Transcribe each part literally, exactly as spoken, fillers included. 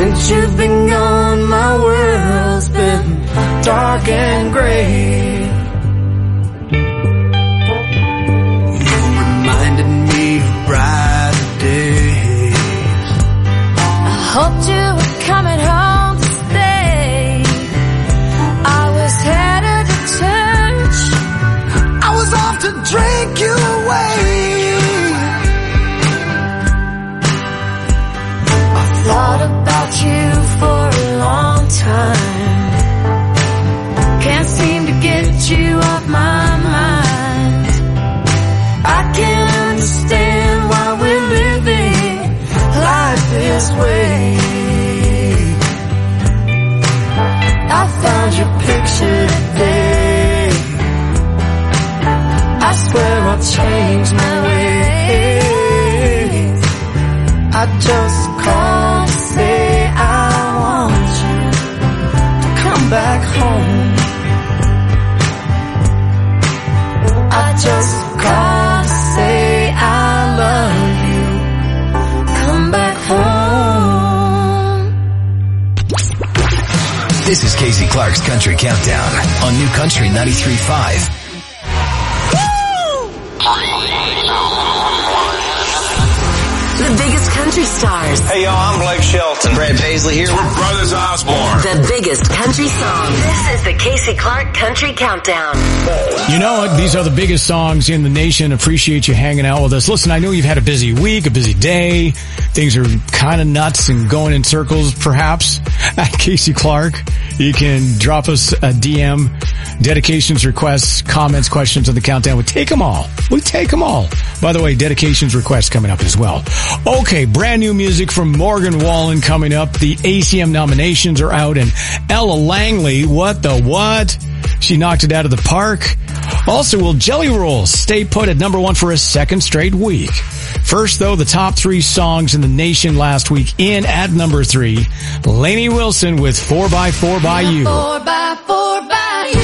Since you've been gone, my world's been dark and gray. You reminded me of brighter days. I hoped you were coming home to stay. I was headed to church. I was off to drink you away. I thought about you for a long time. Can't seem to get you off my mind. I can't understand why we're living life this way. I found your picture today. I swear I'll change my ways. I just called to say I want you to come back home. I just called to say I love you. Come back home. This is Casey Clark's Country Countdown on New Country ninety-three point five. The biggest country stars. Hey, y'all, I'm Blake Shelton. Brad Paisley here. We're Brothers Osborne. The biggest country songs. This is the Casey Clark Country Countdown. You know what? These are the biggest songs in the nation. Appreciate you hanging out with us. Listen, I know you've had a busy week, a busy day. Things are kind of nuts and going in circles, perhaps. At Casey Clark, you can drop us a D M, dedications, requests, comments, questions on the countdown. We take them all. We take them all. By the way, dedications, requests coming up as well. Okay, brand new music from Morgan Wallen coming up. The A C M nominations are out, and Ella Langley, what the what? She knocked it out of the park. Also, will Jelly Rolls stay put at number one for a second straight week? First, though, the top three songs in the nation last week. In at number three, Lainey Wilson with four by four by You. Four by four by you.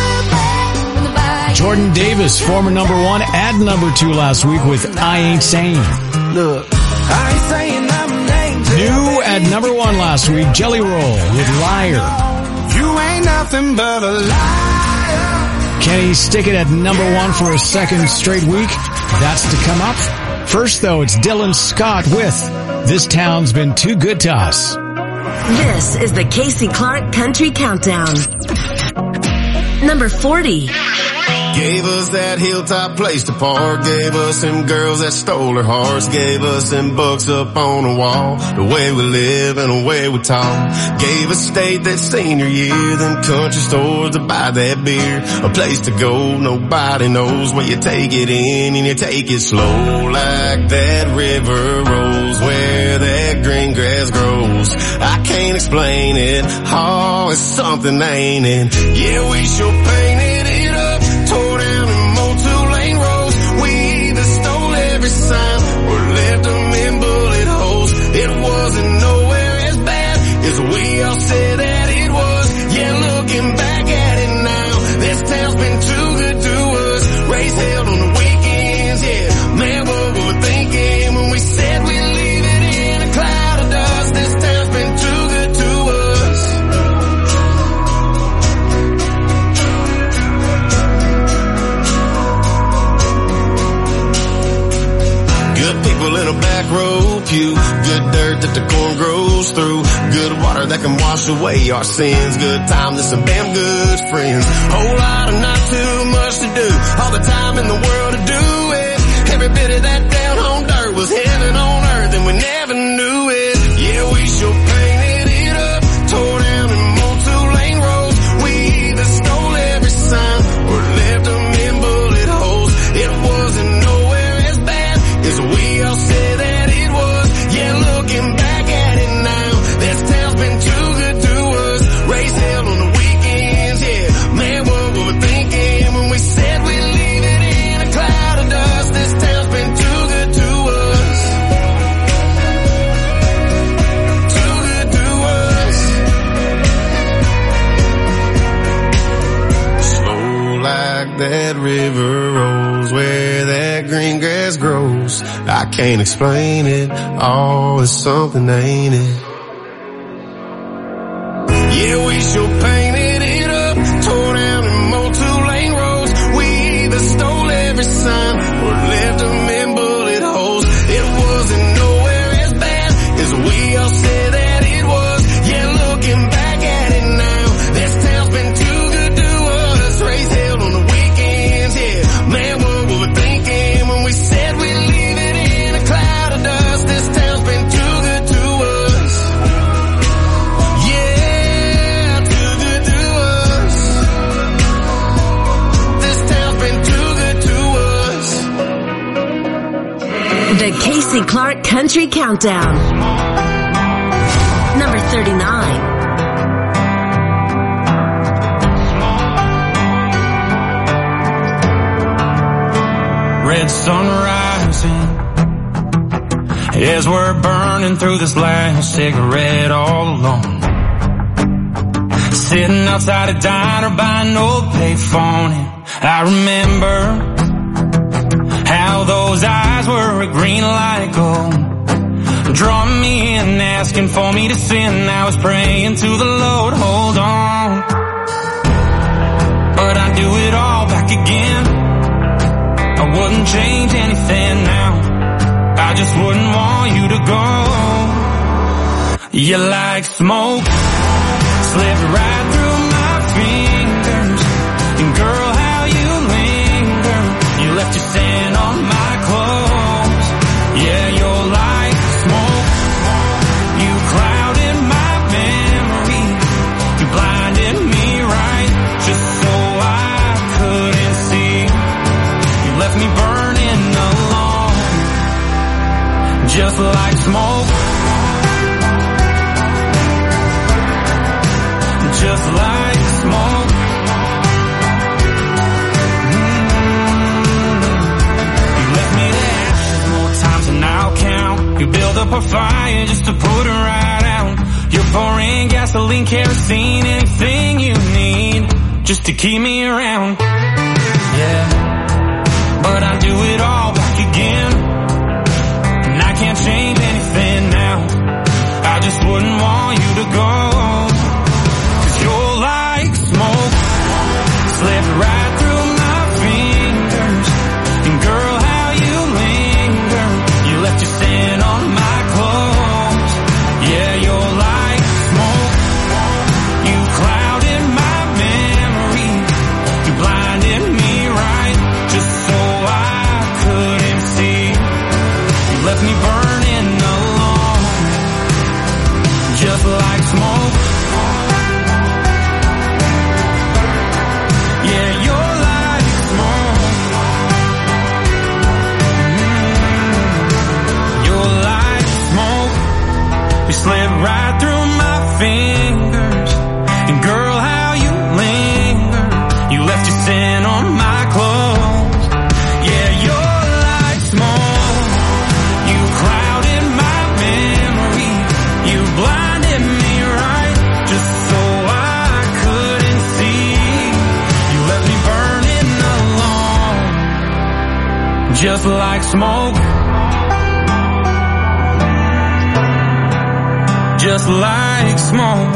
Jordan Davis, former number one, at number two last week with I Ain't Saying. Look, I ain't saying I'm named. New at number one last week, Jelly Roll with Liar. You ain't nothing but a liar. Kenny Stickett at number one for a second straight week. That's to come up. First, though, it's Dylan Scott with This Town's Been Too Good to Us. This is the Casey Clark Country Countdown. Number forty. Gave us that hilltop place to park. Gave us them girls that stole her hearts. Gave us them books up on the wall. The way we live and the way we talk. Gave us state that senior year. Them country stores to buy that beer. A place to go, nobody knows where you take it in and you take it slow. Like that river rolls where that green grass grows. I can't explain it. Oh, it's something, ain't it? Yeah, we sure painted it up. Tore down and mowed two-lane roads. We either stole every sign or left them in bullet holes. It wasn't nowhere as bad as we all said that it was. Yeah, looking back at it now, this town's been too good to us. Race held on the weekends, yeah. Man, what we were thinking when we said we'd leave it in a cloud of dust. This town's been too good to us. Good people in a back row pew. Good dirt that the corn grows through. Good water that can wash away our sins. Good time to some damn good friends. Whole lot of not too much to do. All the time in the world to do it. Every bit of that down home dirt was heaven on earth and we never knew it. Yeah, we sure painted it up. Tore down and mowed two-lane roads. We either stole every sign or left them in bullet holes. It wasn't nowhere as bad as we all said that it was. Yeah, looking back at it now, this town's been too good to us. Race held on the weekends, yeah. Man, what we were thinking when we said we'd leave it in a cloud of dust. This town's been too good to us. Too good to us. Slow like that river rolls where that green grass grows. I can't explain it. Oh, it's something, ain't it? Yeah, we sure painted it up, tore down and mowed two-lane roads. We either stole every sign or left them in bullet holes. It wasn't nowhere as bad as we all said that it was. Yeah, looking back at it now, this town's been too good to us. Raised hell on the weekends, yeah. Man, what were we thinking when we said we'd leave it in a cloud of dust? This town's been too good to us. Yeah, too good to us. This town's been too good to us. The Casey Clark Country Countdown. Number thirty-nine. Red sun rising as we're burning through this last cigarette all alone. Sitting outside a diner buying old payphone. I remember how those eyes were a green light gold, drawing me in, asking for me to sin. I was praying to the Lord, hold on. But I do it all back again. I wouldn't change anything now. I just wouldn't want you to go. You like smoke, slipped right through my fingers. And girl, how you linger. You left your scent on my clothes. Yeah, you're like smoke. You clouded my memory. You blinded me right, just so I couldn't see. You left me burning alone, just like smoke. Just like smoke. Mm-hmm. You left me to ashes more times than I'll count. You build up a fire just to put it right out. You're pouring gasoline, kerosene, anything you need, just to keep me around. Yeah, but I do it all back again, and I can't change anything now. I just wouldn't want you to go. You're like smoke, slipped right through my fingers. And girl, how you linger. You left your scent on my clothes. Yeah, you're like smoke. You clouded my memory. You blinded me right, just so I couldn't see. You left me burning alone, just like smoke. Slip right through my fingers. And girl, how you linger. You left your scent on my clothes. Yeah, you're like smoke. You clouded my memory. You blinded me right, just so I couldn't see. You left me burning alone, just like smoke. Just like smoke.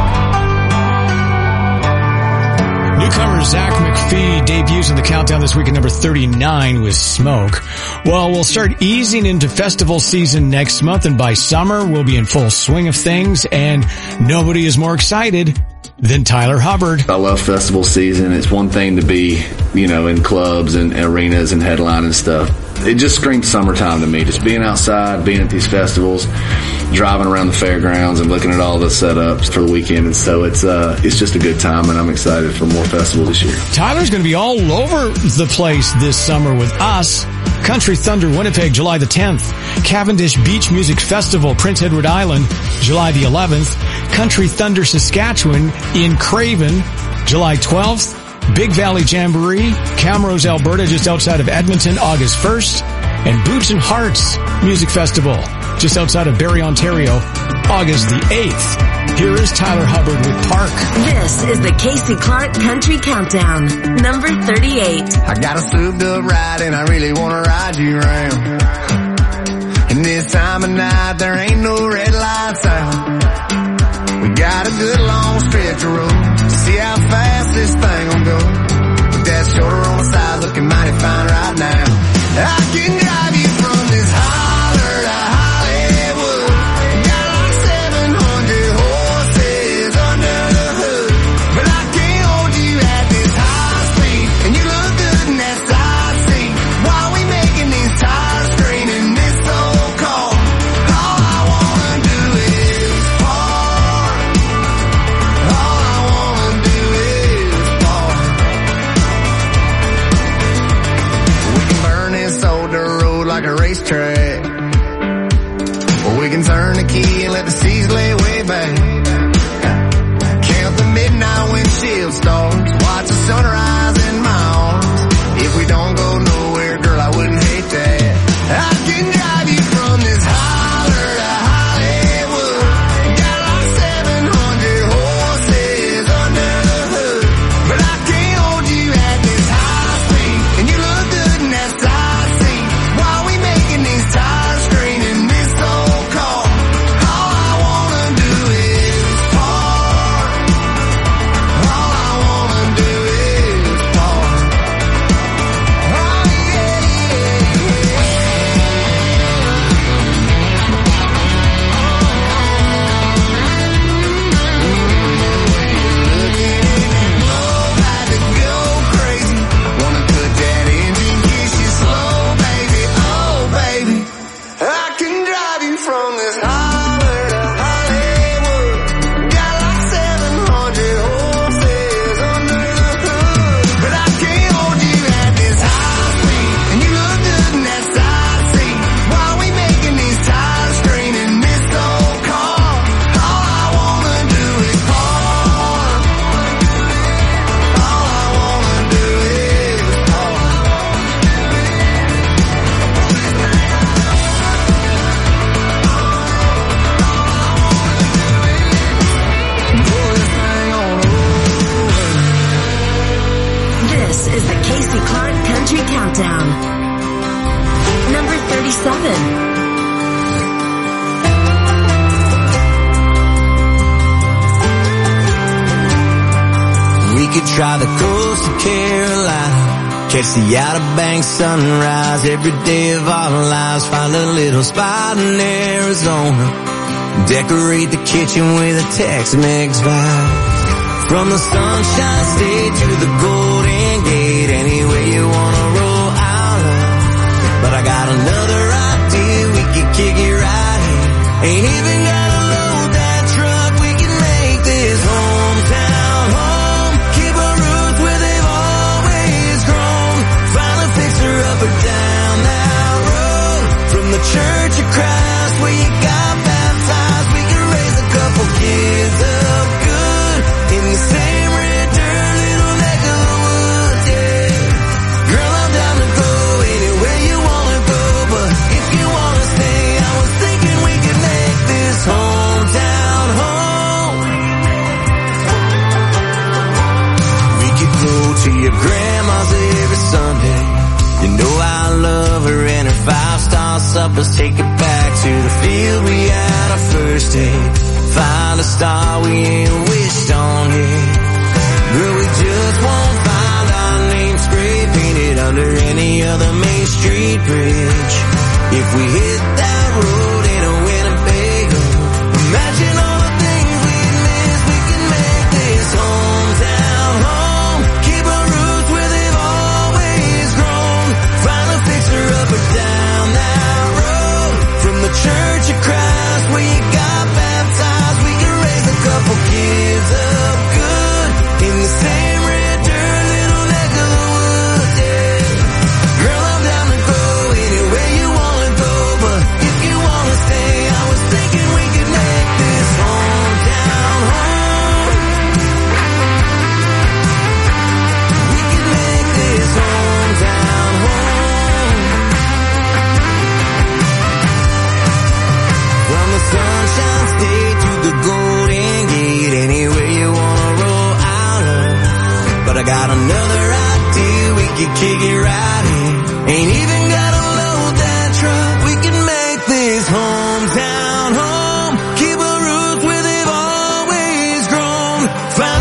Newcomer Zach McPhee debuts in the countdown this week at number thirty-nine with Smoke. Well, we'll start easing into festival season next month, and by summer we'll be in full swing of things, and nobody is more excited than Tyler Hubbard. I love festival season. It's one thing to be, you know, in clubs and arenas and headline and stuff. It just screams summertime to me. Just being outside, being at these festivals, driving around the fairgrounds and looking at all the setups for the weekend. And so it's uh it's just a good time, and I'm excited for more festivals this year. Tyler's going to be all over the place this summer with us. Country Thunder Winnipeg, July the tenth. Cavendish Beach Music Festival, Prince Edward Island, July the eleventh. Country Thunder Saskatchewan in Craven, July twelfth. Big Valley Jamboree, Camrose, Alberta, just outside of Edmonton, August first. And Boots and Hearts Music Festival, just outside of Barrie, Ontario, August the eighth. Here is Tyler Hubbard with Park. This is the Casey Clark Country Countdown, number thirty-eight. I got a souped up ride and I really want to ride you around. And this time of night there ain't no red lights out. We got a good long stretch hit the road to see how fast this thing gon' go. With that shoulder on the side looking mighty fine right now. I can drive you from this holler to Hollywood. Got like seven hundred horses under the hood. But I can't hold you at this high speed. And you look good in that side seat. While we making these tires screaming this old car. All I wanna do is park. All I wanna do is park. We can burn this old dirt road like a racetrack. Or we can turn the key and let the seas lay way back. Count the midnight windshield stars. Watch the sunrise in my arms. If we don't go nowhere, girl, I wouldn't hate that. I can drive you from this holler to Hollywood. Got like seven hundred horses under the hood. But I can't hold you at this high speed. And you look good in that side seat. While we making these tires screaming this old car. All I wanna do is park. All I wanna do is park. Oh yeah, about to go crazy. Wanna cut that engine, kiss you slow, baby. Oh, baby. I can drive you from this holler to Hollywood. Got like seven hundred horses under the hood. But I can't hold you at this high speed. And you look good in that side seat. While we making these tires screaming this old car. All I wanna do is park. All I wanna do is park. Pull this thing on over. This is the Casey Clark Country Countdown. Number thirty-seven. We could try the coast of Carolina, catch the Outer Banks sunrise every day of our lives. Find a little spot in Arizona, decorate the kitchen with a Tex-Mex vibe. From the Sunshine State to the Golden Gate, anywhere you wanna roll out of. But I got another idea, we could kick it right here. Ain't even gotta load that truck, we can make this hometown home. Keep our roots where they've always grown. Find a fixer-upper down that road. From the Church of Christ where you got baptized, we can raise a couple kids up good in the same red dirt little neck of the woods, yeah. Girl, I'm down to go anywhere you wanna go, but if you wanna stay, I was thinking we could make this hometown home. We could go to your grandma's every Sunday. You know I love her and her five-star suppers. Take it back to the field we had our first date. Find a star we ain't wished on yet. Girl, we just won't find our name spray painted under any other Main Street bridge. If we hit that road in a Winnebago, imagine all the things we'd miss. We can make this hometown home. Keep our roots where they've always grown. Find a fixer-upper down that road. From the Church of Christ where you got baptized, we can raise a couple kids up good in the same red dirt little neck of the woods, yeah. Girl, I'm down to go anywhere you wanna go, but if you wanna stay, I was thinking we could make this hometown home. We could make this hometown home. From the Sunshine State to the Golden Gate, anywhere you wanna roll out of. But I got another idea, we could kick it right here. Ain't even gotta load that truck, we can make this hometown home. Keep our roots where they've always grown. Find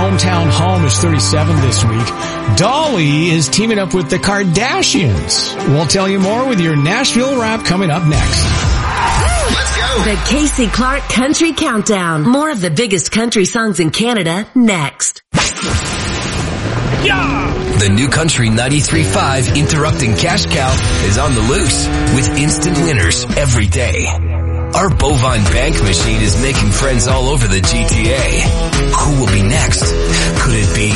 hometown home is thirty-seven this week. Dolly is teaming up with the Kardashians. We'll tell you more with your Nashville Wrap coming up next. Let's go. The Casey Clark Country Countdown. More of the biggest country songs in Canada next. Yeah! The New Country ninety-three point five Interrupting Cash Cow is on the loose with instant winners every day. Our bovine bank machine is making friends all over the G T A. Who will be next? Could it be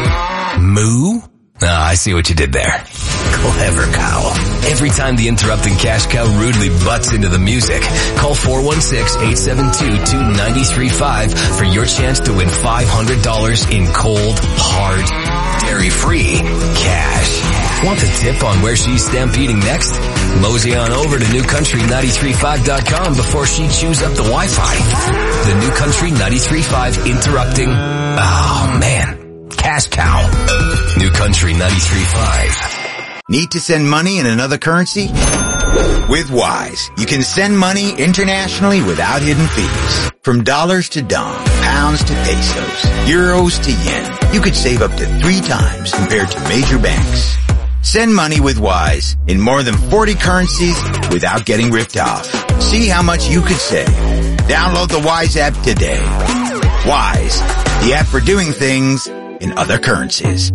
Moo? Ah, I see what you did there. Clever cow. Every time the Interrupting Cash Cow rudely butts into the music, call four one six, eight seven two, two nine three five for your chance to win five hundred dollars in cold, hard, dairy-free cash. Want a tip on where she's stampeding next? Mosey on over to new country nine three five dot com before she chews up the Wi-Fi. The New Country ninety-three point five Interrupting... Oh, man. Cash Cow. New Country ninety-three point five. Need to send money in another currency? With Wise, you can send money internationally without hidden fees. From dollars to dong, pounds to pesos, euros to yen, you could save up to three times compared to major banks. Send money with Wise in more than forty currencies without getting ripped off. See how much you could save. Download the Wise app today. Wise, the app for doing things in other currencies.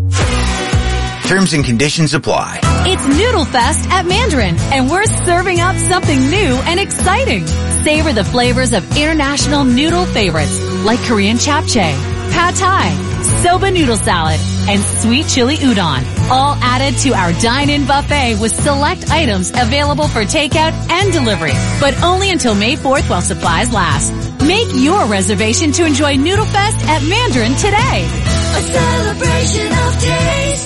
Terms and conditions apply. It's Noodle Fest at Mandarin, and we're serving up something new and exciting. Savor the flavors of international noodle favorites like Korean japchae, pad thai, soba noodle salad, and sweet chili udon, all added to our dine-in buffet with select items available for takeout and delivery, but only until May fourth while supplies last. Make your reservation to enjoy Noodle Fest at Mandarin today. A celebration of taste,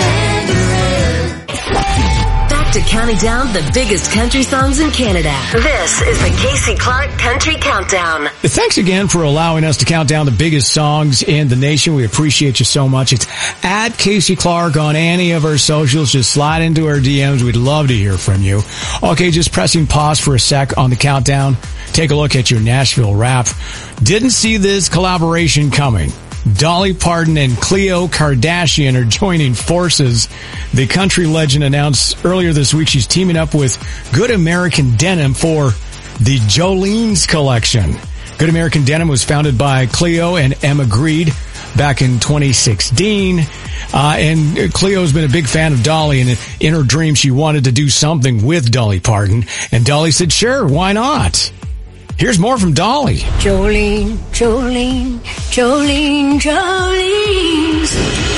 Mandarin. Back to counting down the biggest country songs in Canada. This is the Casey Clark Country Countdown. Thanks again for allowing us to count down the biggest songs in the nation. We appreciate you so much. It's at Casey Clark on any of our socials. Just slide into our D Ms. We'd love to hear from you. Okay, just pressing pause for a sec on the countdown. Take a look at your Nashville Wrap. Didn't see this collaboration coming. Dolly Parton and Khloe Kardashian are joining forces. The country legend announced earlier this week she's teaming up with Good American Denim for the Jolene's collection. Good American Denim was founded by Khloe and Emma Grede back in twenty sixteen. Uh, and Cleo's been a big fan of Dolly, and in her dream she wanted to do something with Dolly Parton. And Dolly said, sure, why not? Here's more from Dolly. Jolene, Jolene, Jolene, Jolene.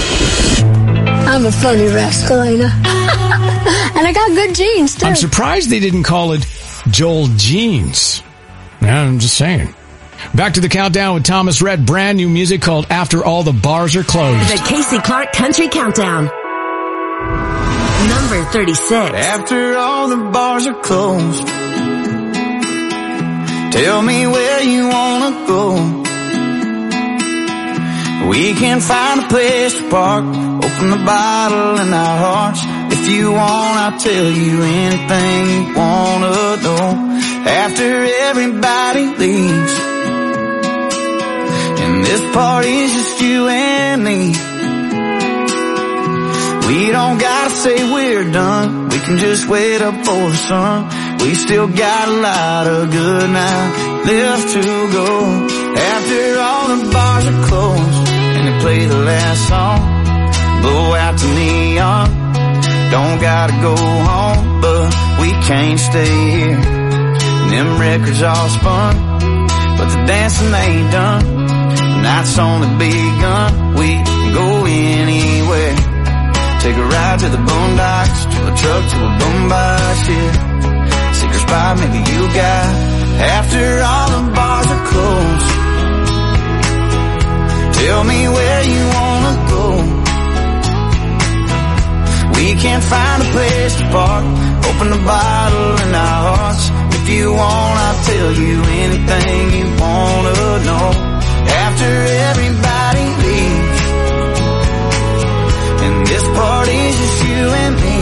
I'm a funny rascal, ain't I? And I got good genes, too. I'm surprised they didn't call it Joel Jeans. Yeah, I'm just saying. Back to the countdown with Thomas Rhett. Brand new music called After All the Bars Are Closed. The Casey Clark Country Countdown. Number thirty-six. After all the bars are closed, tell me where you wanna go. We can find a place to park, open the bottle in our hearts. If you want, I'll tell you anything you wanna know. After everybody leaves, and this party's just you and me, we don't gotta say we're done, we can just wait up for the sun. We still got a lot of good now left to go. After all the bars are closed and they play the last song, blow out the neon. Don't gotta go home, but we can't stay here. And them records all spun, but the dancing ain't done. The night's only begun, we can go anywhere. Take a ride to the boondocks, to a truck, to a boombox, yeah. Secret spot maybe you got. After all the bars are closed, tell me where you wanna go. We can't find a place to park, open the bottle in our hearts. If you want, I'll tell you anything you wanna know. After everybody leaves, and this party's just you and me,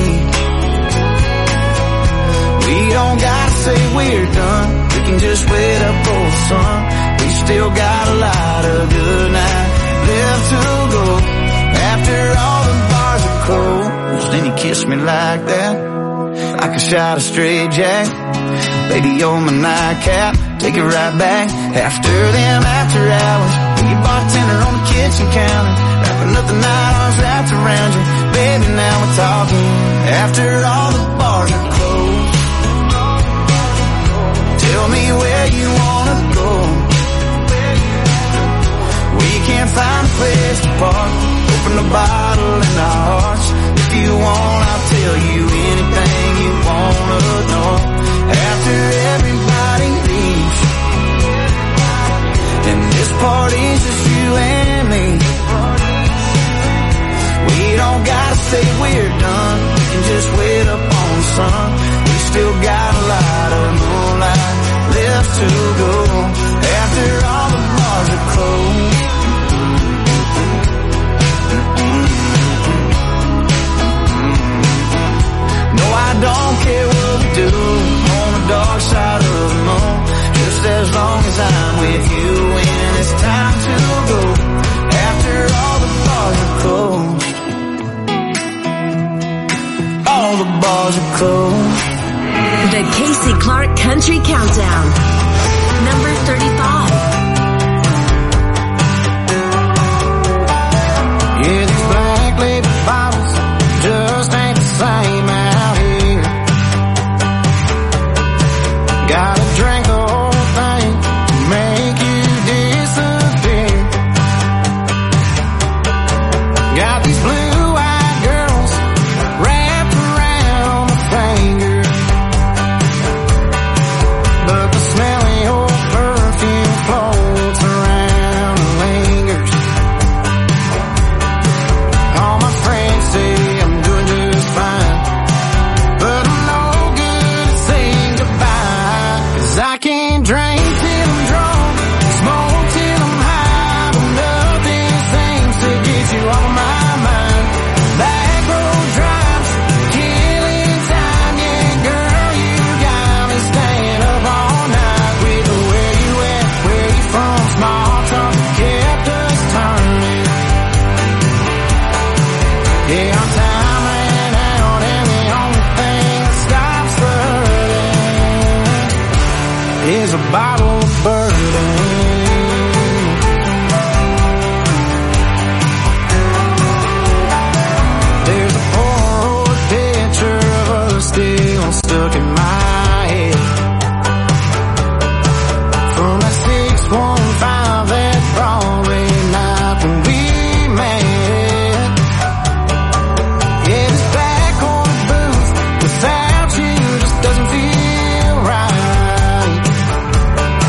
we don't gotta say we're done, we can just wait up for the sun. We still got a lot of good night left to go. After all the bars are closed, then you kiss me like that, like a shot of straight jack. Baby, you're my nightcap, take it right back. After them after hours, you bartender on the kitchen counter, wrapping up the night arms wrapped around you. Baby, now we're talking. After all the bars are closed, tell me where you wanna go. We can't find a place to park, open a bottle in our hearts. If you want, I'll tell you anything you wanna know. After everybody leaves, and this party's just you and me, we don't gotta say we're done, we can just wait up on the sun. We still got a lot of moonlight left to go. After all the bars are closed, no, I don't care what we do on the dark side of the moon, just as long as I'm with you when it's time to go. After all the bars are closed, all the bars are closed. The Casey Clark Country Countdown, number thirty-five. Yeah, these black label bottles just ain't the same out here. Gotta drink the whole thing to make you disappear. Got these blue-eyed girls wrapped around my finger, but the smell of your perfume floats around and lingers. All my friends say I'm doing just fine, but I'm no good at saying goodbye. 'Cause I can't drink till I'm drunk, smoke till I'm high, but nothing seems to get you off my mind. Back road drives, killing time, yeah, girl, you got me staying up all night. With the where you at, where you from, small talk kept us turning. Yeah, our time ran out, and the only thing that stops the hurting is a bottle of bourbon. There's a Polaroid picture of us still stuck in my head, from that six one five that Broadway night when we met. Yeah, this back on the booth without you just doesn't feel right.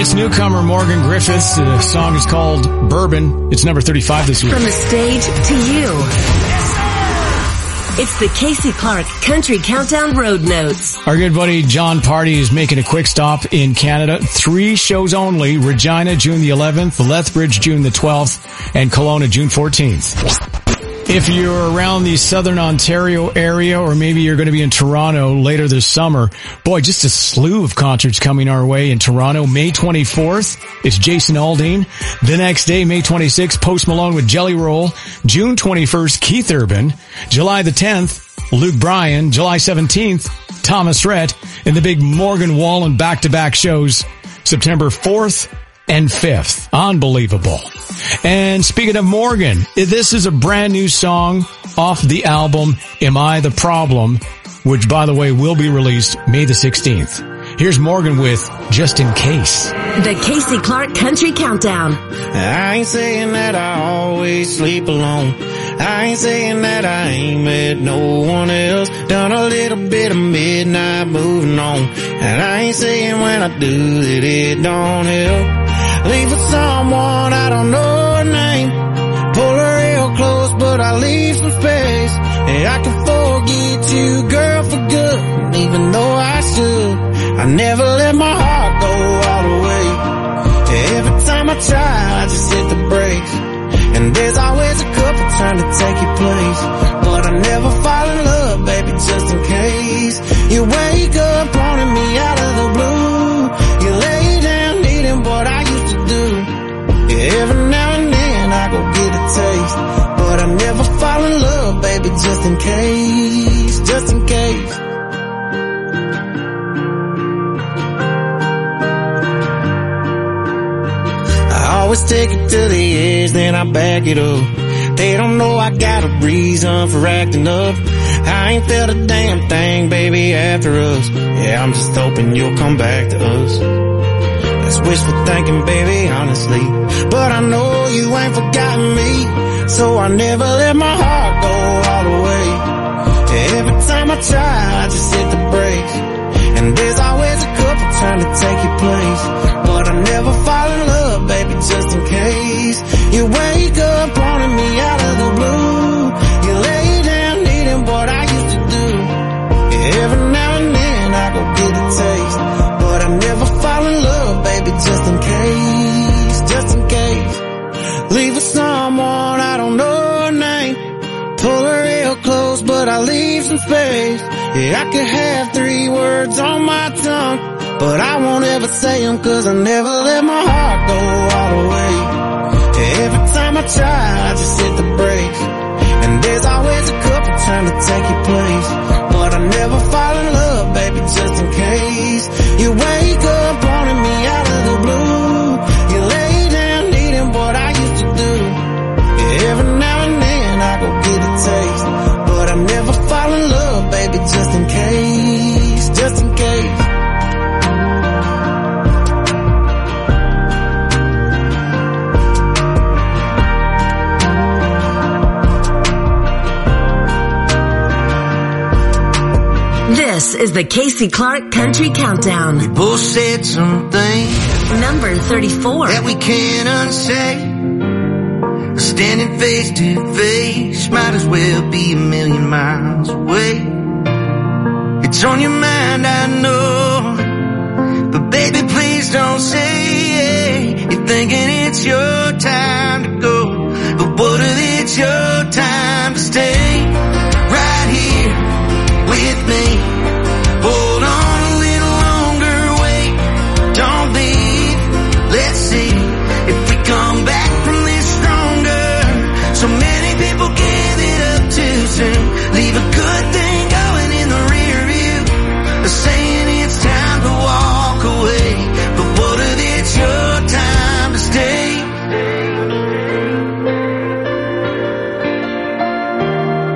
This newcomer, Morgan Griffiths, the song is called Bourbon. It's number thirty-five this week. From the stage to you. It's the Casey Clark Country Countdown Road Notes. Our good buddy John Party is making a quick stop in Canada. Three shows only. Regina, June the eleventh, Lethbridge, June the twelfth, and Kelowna, June fourteenth. If you're around the southern Ontario area, or maybe you're going to be in Toronto later this summer, boy, just a slew of concerts coming our way in Toronto. May twenty-fourth, it's Jason Aldean. The next day, May twenty-sixth, Post Malone with Jelly Roll. June twenty-first, Keith Urban. July the tenth, Luke Bryan. July seventeenth, Thomas Rhett. And the big Morgan Wallen back-to-back shows, September fourth and fifth. Unbelievable. And speaking of Morgan, this is a brand new song off the album Am I the Problem, which, by the way, will be released May the sixteenth. Here's Morgan with Just in Case. The Casey Clark Country Countdown. I ain't saying that I always sleep alone. I ain't saying that I ain't met no one else. Done a little bit of midnight moving on. And I ain't saying when I do that it don't help. Leave with someone I don't know her name. Pull her real close, but I leave some space. And I can forget you, girl, for good. Even though I should, I never let my heart go all the way. Every time I try, I just hit the brakes. And there's always a couple trying to take your place. But I never fall in love, baby, just in case. You wake up wanting me out of the blue. You lay down needing what I used to do. Yeah, every now and then I go get a taste. But I never fall in love, baby, just in case. Just in case. I always take it to the edge, then I back it up. They don't know I got a reason for acting up. I ain't felt a damn thing, baby, after us. Yeah, I'm just hoping you'll come back to us. That's wishful thinking, baby, honestly. But I know you ain't forgotten me, so I never let my heart go all the way. Every time I try, I just hit the brakes. And there's always a couple trying to take your place. But I never fall in love, baby, just in case. You wake up wanting me out of the blue. You lay down needing what I used to do. Every now and then I go get a taste. But I never fall in love, baby, just in case. Just in case. Leave with someone I don't know her name. Pull her real close, but I leave some space. Yeah, I could have three words on my tongue, but I won't ever say them, cause I never let my heart go all the way. Every time I try, I just hit the brakes. And there's always a couple trying to take your place. But I never fall in love, baby, just in case. You wake up wanting me out of the blue. You lay down needing what I used to do. Every now and then I go get a taste. But I never fall in love, baby, just in case. Just in case. This is the Casey Clark Country Countdown. We both said something. Number thirty-four. That we can't unsay. Standing face to face, might as well be a million miles away. It's on your mind, I know, but baby, please don't say you're thinking it's your time to go. But what if it's your time to stay right here with me? Hold on a little longer, wait, don't leave. Let's see if we come back from this stronger. So many people give it up too soon. Leave a good thing going in the rear view, saying it's time to walk away. But what if it's your time to stay?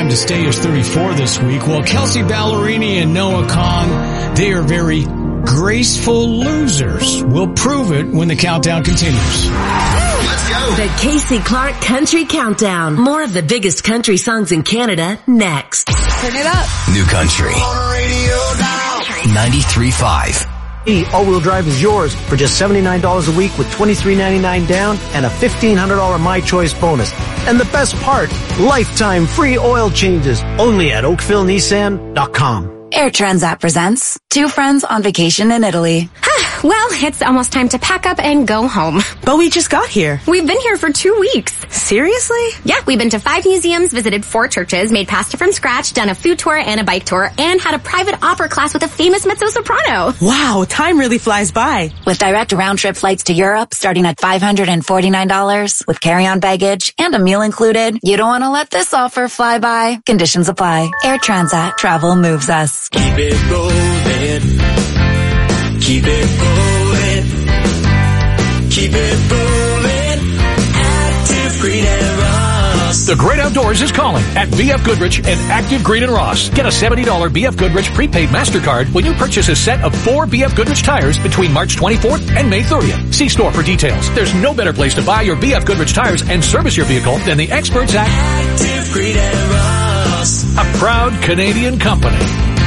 to stay as thirty-four this week. Well, Kelsea Ballerini and Noah Kahan, they are very graceful losers. We'll prove it when the countdown continues. Let's go. The Casey Clark Country Countdown. More of the biggest country songs in Canada next. Turn it up. New Country. ninety-three point five. All-wheel drive is yours for just seventy-nine dollars a week with twenty-three ninety-nine down and a fifteen hundred dollars My Choice bonus. And the best part, lifetime free oil changes only at Oakville Nissan dot com. Air Transat presents Two Friends on Vacation in Italy. Well, it's almost time to pack up and go home. But we just got here. We've been here for two weeks. Seriously? Yeah, we've been to five museums, visited four churches, made pasta from scratch, done a food tour and a bike tour, and had a private opera class with a famous mezzo-soprano. Wow, time really flies by. With direct round-trip flights to Europe starting at five hundred forty-nine dollars with carry-on baggage and a meal included, you don't want to let this offer fly by. Conditions apply. Air Transat. Travel moves us. Keep it rolling. Keep it rolling. Keep it rolling. Active Green and Ross. The great outdoors is calling at B F Goodrich and Active Green and Ross. Get a seventy dollars B F Goodrich prepaid MasterCard when you purchase a set of four B F Goodrich tires between March twenty-fourth and May thirtieth. See store for details. There's no better place to buy your B F Goodrich tires and service your vehicle than the experts at Active Green and Ross. A proud Canadian company.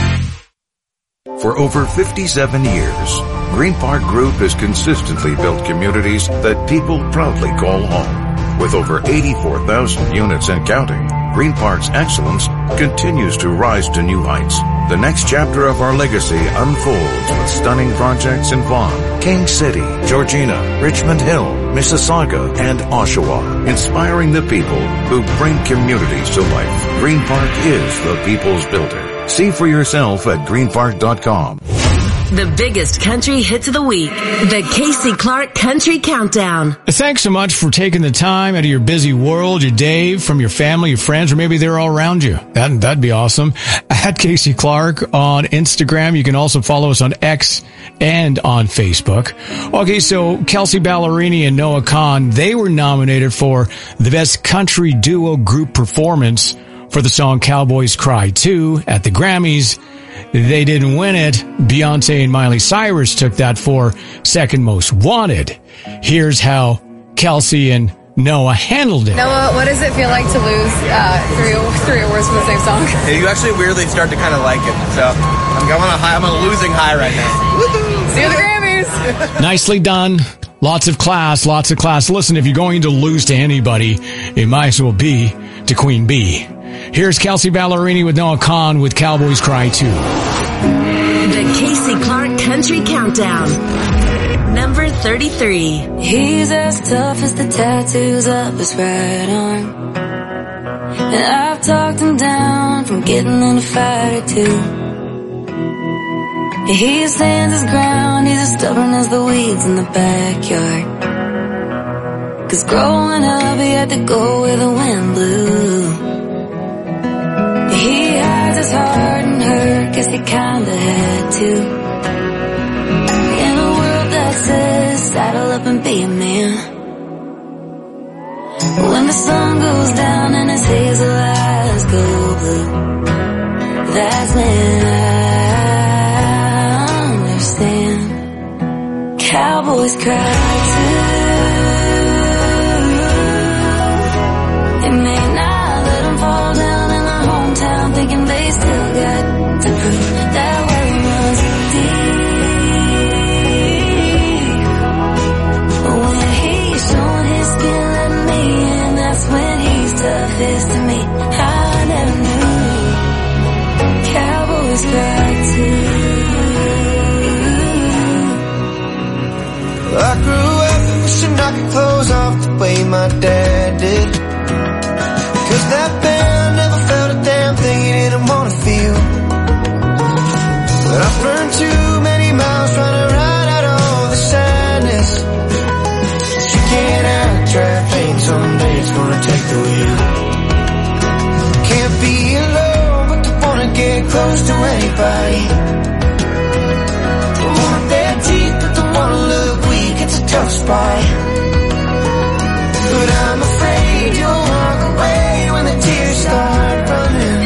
For over fifty-seven years, Green Park Group has consistently built communities that people proudly call home. With over eighty-four thousand units and counting, Green Park's excellence continues to rise to new heights. The next chapter of our legacy unfolds with stunning projects in Vaughan, King City, Georgina, Richmond Hill, Mississauga, and Oshawa, inspiring the people who bring communities to life. Green Park is the people's builder. See for yourself at green park dot com. The biggest country hits of the week. The Casey Clark Country Countdown. Thanks so much for taking the time out of your busy world, your day, from your family, your friends, or maybe they're all around you. That, that'd be awesome. At Casey Clark on Instagram. You can also follow us on X and on Facebook. Okay, so Kelsea Ballerini and Noah Kahan, they were nominated for the Best Country Duo Group Performance for the song Cowboys Cry two at the Grammys. They didn't win it. Beyonce and Miley Cyrus took that for Second Most Wanted. Here's how Kelsea and Noah handled it. Noah, what does it feel like to lose uh, three three awards for the same song? Yeah, you actually weirdly start to kind of like it. So I'm going on a high. I'm on a losing high right now. Woo-hoo. See you at the Grammys. Nicely done. Lots of class, lots of class. Listen, if you're going to lose to anybody, it might as well be to Queen Bee. Here's Kelsea Ballerini with Noah Kahan with Cowboys Cry two. The Casey Clark Country Countdown. Number thirty-three. He's as tough as the tattoos up his right arm. And I've talked him down from getting in a fight or two. He stands his ground, he's as stubborn as the weeds in the backyard. Cause growing up he had to go where the wind blew. He hides his heart and hurt, guess he kinda had to. In a world that says, saddle up and be a man. When the sun goes down and his hazel eyes go blue, that's when I understand. Cowboys cry too. It may not let them fall down in their hometown, thinking they still got to prove that well runs deep. When he's showing his skin, let me in, that's when he's toughest to me. I never knew Cowboys cry too. I grew up wishing I could close off the way my dad did. Cause that band never felt a damn thing he didn't wanna feel. But I've burned too many miles trying to ride out all the sadness. You can't out-drive pain, someday it's gonna take the wheel. Can't be alone, but don't wanna get close to anybody. Don't want bad teeth, but don't wanna look weak, it's a tough spot. But I'm afraid you'll walk away when the tears start running.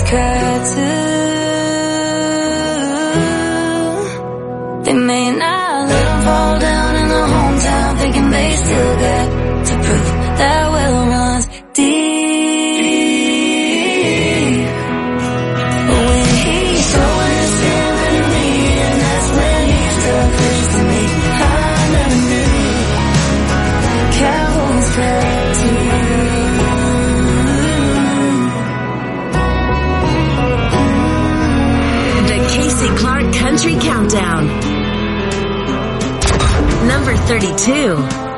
cry too. They may not let them fall down in the hometown, thinking they still got to prove that well runs deep. But when he's throwing his hand at me, and that's when he's toughest to me. I never knew Cowboys cry too. Casey Clark Country Countdown. Number thirty-two.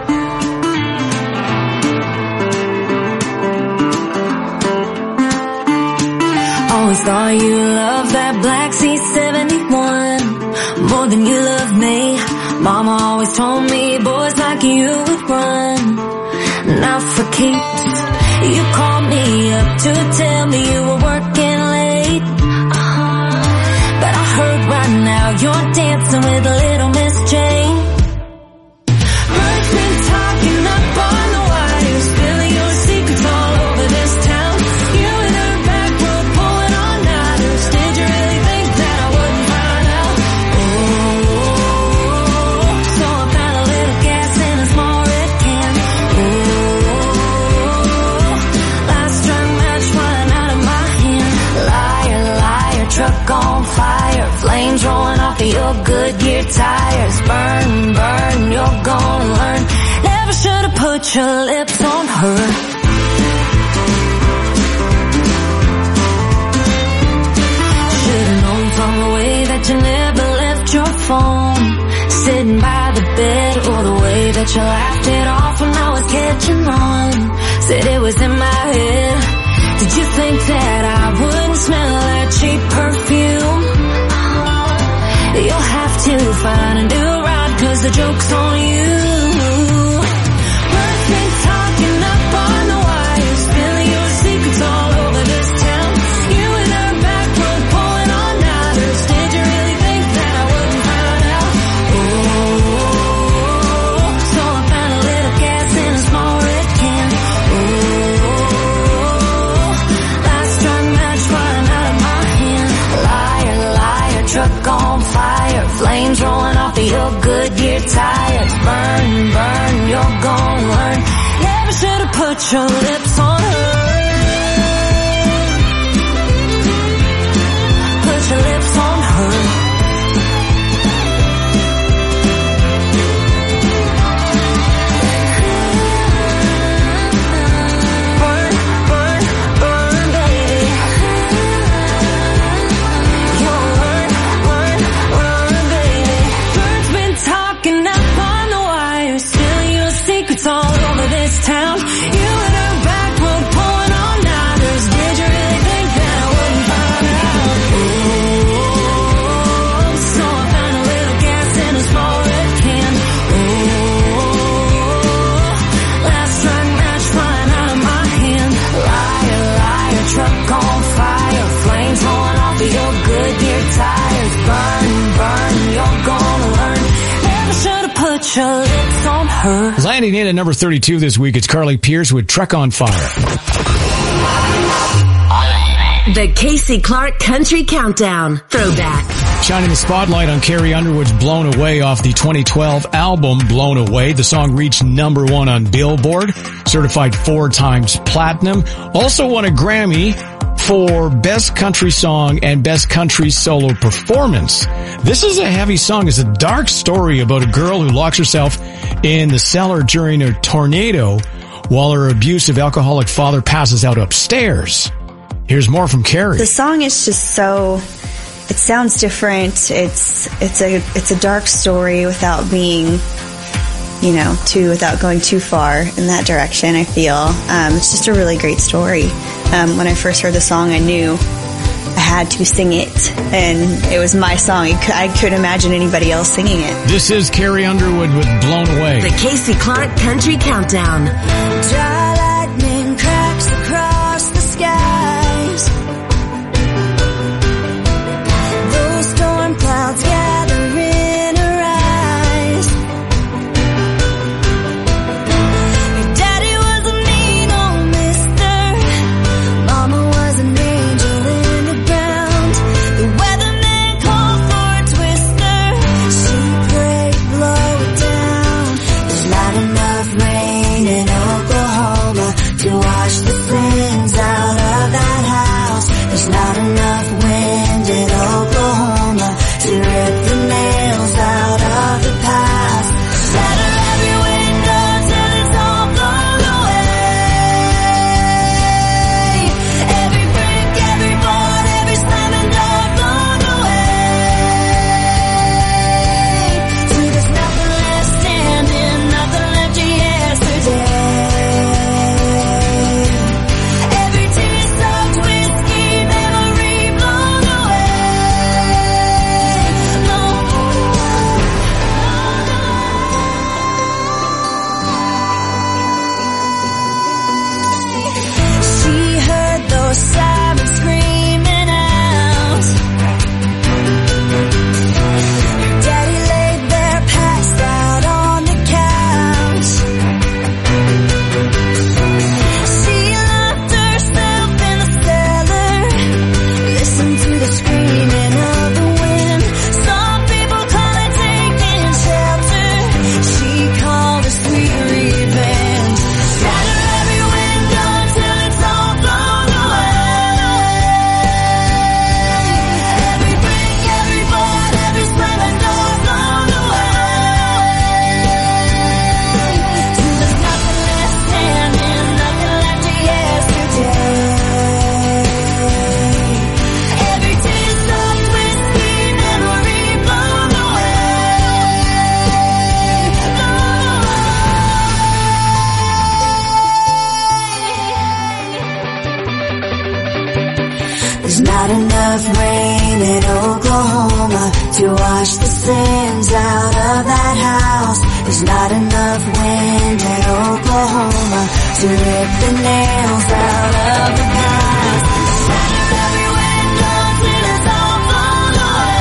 Always thought you loved that Black C seventy-one more than you love me. Mama always told me boys like you would run, not for keeps. You called me up to tell me you were working late. But I heard right now you're dancing with little Miss Jane. Bird's been talking up on the wire, spilling your secrets all over this town. You and her back row pulling all nighters. Did you really think that I wouldn't find out? Oh, so I found a little gas in a small red can. Oh, last strung match running out of my hand. Liar, liar, truck on fire, flames rolling off of your Goodyear tires. Burn, burn, you're gonna learn. Never should have put your lips on her. Should've known from the way that you never left your phone, sitting by the bed, or the way that you laughed it off when I was catching on. Said it was in my head. Did you think that I wouldn't smell that cheap perfume? You'll have to find a new ride, cause the joke's on you. Bird's been talking up on the wire, spilling your secrets all over this town. You and her back road pulling all nighters. Did you really think that I wouldn't find out? Oh, so I found a little gas in a small red can. Oh, last strung match running out of my hand. Liar, liar, truck on fire, flames rolling off of your Goodyear tires. Burn, burn, you're gonna learn. Never should have put your lips on her. Put your lips on her. Burn, burn, burn, baby. You'll learn, learn, learn, baby. Bird's been talking up on the wire, spilling your secrets all over this town. You and her back road pulling all nighters. Did you really think that I wouldn't find out? Oh, so I found a little gas in a small red can. Oh, last strung match flying out of my hand. Liar, liar, truck on fire, flames rolling off of your Goodyear tires. Burn, burn, you're gonna learn. Never should have put your lips on her. Landing in at number thirty-two this week, it's Carly Pearce with Truck on Fire. The Casey Clark Country Countdown. Throwback. Shining the spotlight on Carrie Underwood's Blown Away off the twenty twelve album Blown Away. The song reached number one on Billboard, certified four times platinum. Also won a Grammy for Best Country Song and Best Country Solo Performance. This is a heavy song. It's a dark story about a girl who locks herself in the cellar during a tornado while her abusive alcoholic father passes out upstairs. Here's more from Carrie. The song is just so, it sounds different. It's, it's a, it's a dark story without being, you know, too, without going too far in that direction, I feel. Um, it's just a really great story. Um, when I first heard the song, I knew I had to sing it, and it was my song. I couldn't imagine anybody else singing it. This is Carrie Underwood with Blown Away. The Casey Clark Country Countdown. Dry lightning cracks across the skies. Those storm clouds gather in her eyes. Your daddy was a mean old mister. Mama was an angel in There's not enough rain in Oklahoma to wash the sins out of that house. There's not enough wind in Oklahoma to rip the nails out of the glass. Shatter every window till it's all blown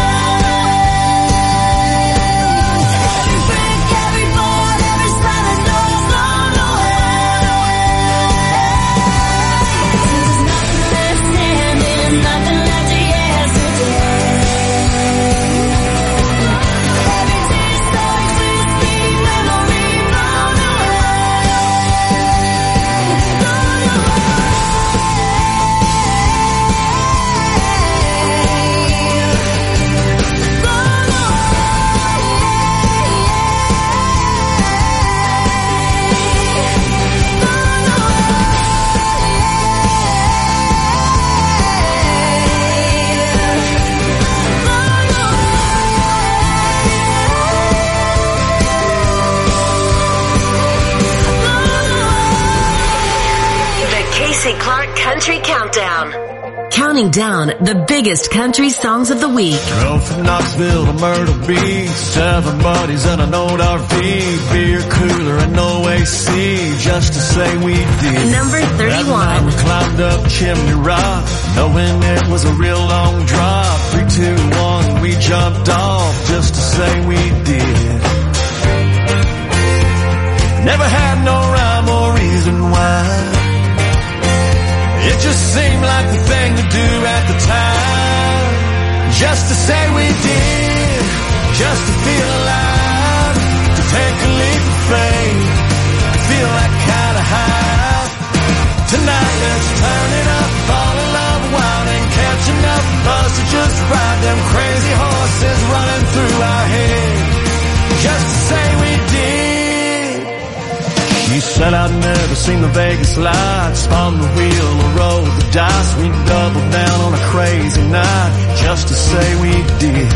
away. Every brick, every board, every sliding door blown away. There's nothing left standing, nothing left of yesterday. Every tear starts whiskey, memory blown The Casey Clark Country Countdown. Counting down the biggest country songs of the week. Drove from Knoxville to Myrtle Beach, seven buddies and an old R V, beer cooler and no A C, just to say we did. Number thirty-one. We climbed up Chimney Rock, knowing it was a real long drop. Three, two, one, we jumped off, just to say we did. Never had no rhyme or reason why. It just seemed like the thing to do at the time. Just to say we did, just to feel alive, to take a leap of faith, to feel that kind of high. Tonight let's turn it up, fall in love, wild and catch enough buzz to just ride them crazy horses running through our head. Just to say we did. She said I'd never seen the Vegas lights, spun the wheel or rolled the dice. We doubled down on a crazy night, just to say we did.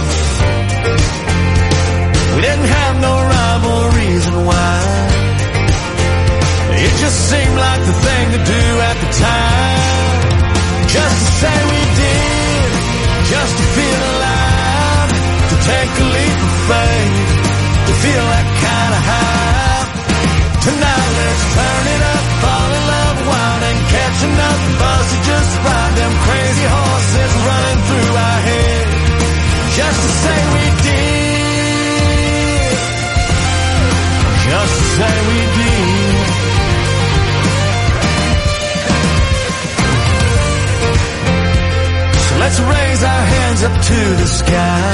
We didn't have no rhyme or reason why. It just seemed like the thing to do at the time. Just to say we did, just to feel alive, to take a leap of faith, to feel that kind of high. Tonight let's turn it up, fall in love, wild and catch enough buzz to just ride them crazy horses running through our head. Just to say we did, just to say we did. So let's raise our hands up to the sky,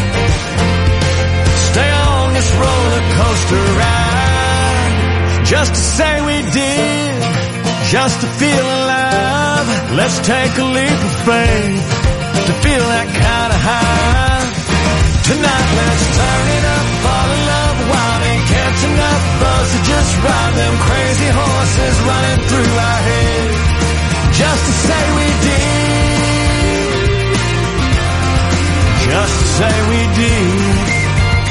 stay on this roller coaster ride. Just to say we did, just to feel alive. Let's take a leap of faith, to feel that kind of high. Tonight let's turn it up, fall in love, wild and catch enough buzz to just ride them crazy horses running through our head. Just to say we did, just to say we did,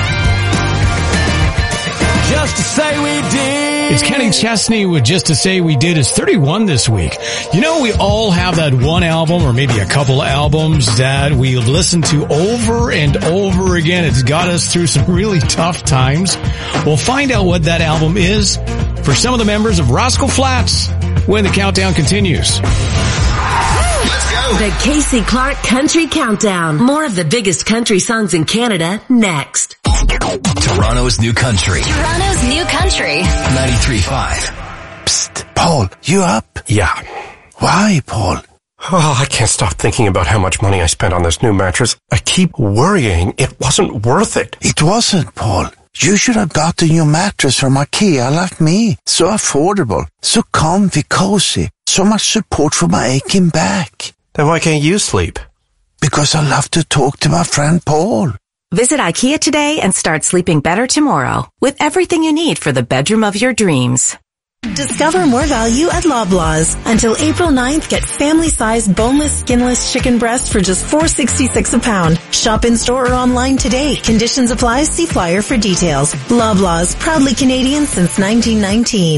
just to say we did. It's Kenny Chesney with Just to Say We Did is thirty-one this week. You know, we all have that one album or maybe a couple albums that we listen to over and over again. It's got us through some really tough times. We'll find out what that album is for some of the members of Roscoe Flats when the countdown continues. Let's go. The Casey Clark Country Countdown. More of the biggest country songs in Canada next. Toronto's new country. Toronto's new country. ninety-three point five. Psst, Paul, you up? Yeah. Why, Paul? Oh, I can't stop thinking about how much money I spent on this new mattress. I keep worrying it wasn't worth it. It wasn't, Paul. You should have got the new mattress from IKEA like me. So affordable, so comfy, cozy, so much support for my aching back. Then why can't you sleep? Because I love to talk to my friend Paul. Visit IKEA today and start sleeping better tomorrow with everything you need for the bedroom of your dreams. Discover more value at Loblaws. Until April ninth, get family-sized boneless, skinless chicken breast for just four dollars and sixty-six cents a pound. Shop in-store or online today. Conditions apply. See flyer for details. Loblaws, proudly Canadian since nineteen nineteen.